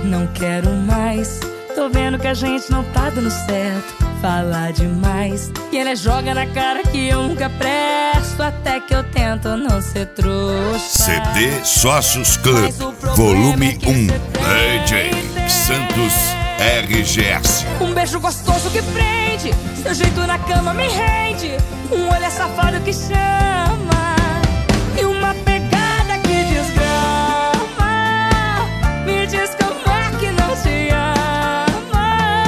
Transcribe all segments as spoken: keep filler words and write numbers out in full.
Não quero mais, tô vendo que a gente não tá dando certo. Falar demais e ele joga na cara que eu nunca presto. Até que eu tento não ser trouxa. C D Sócios Club, volume um, D J Santos R G S. Um beijo gostoso que prende, seu jeito na cama me rende. Um olhar safado que chama e uma pegada que desgrama. Me diz como é que não te ama.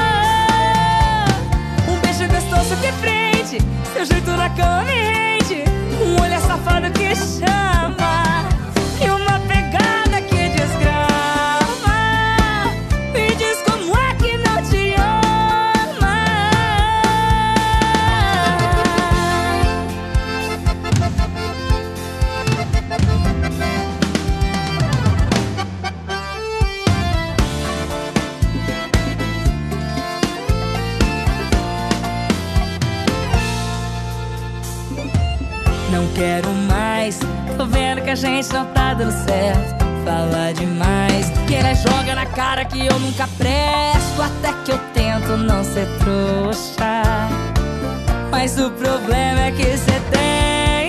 Um beijo gostoso que prende, seu jeito na cama me rende. Um olhar safado que chama e uma pegada que desgrama. Me diz como é que não te ama. Não quero mais, tô vendo que a gente não tá dando certo. Falar demais, que ele joga na cara que eu nunca presto. Até que eu tento não ser trouxa, mas o problema é que cê tem,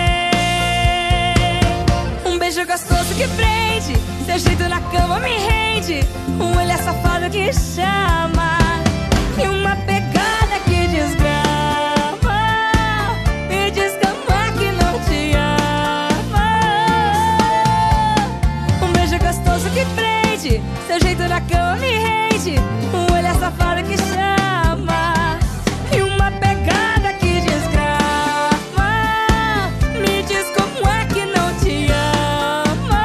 tem. Um beijo gostoso que prende, seu jeito na cama me rende. Um olhar safado que chama e uma pegada que desgrama. Me diz como é que não te ama. Um beijo gostoso que prende, seu jeito na cama me rende. Um olhar safado que chama e uma pegada que desgrama. Me diz como é que não te ama.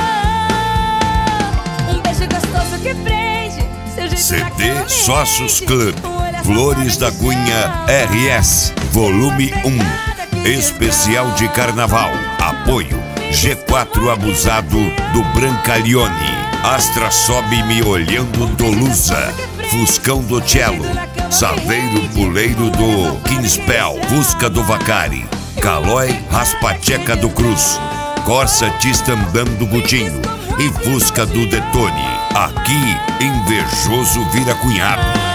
Um beijo gostoso que prende, seu jeito C na cama D me Sócios rende. Club, Um olhar Flores da safado que Cunha chama. R S, volume um, especial de carnaval. Apoio G quatro Abusado do Brancalione, Astra Sobe Me Olhando Tolusa, Fuscão do Cello, Saveiro Puleiro do Kinspel, Fusca do Vacari, Calói Raspacheca do Cruz, Corsa Tistambam do Gutinho e Fusca do Detone. Aqui, invejoso vira cunhado.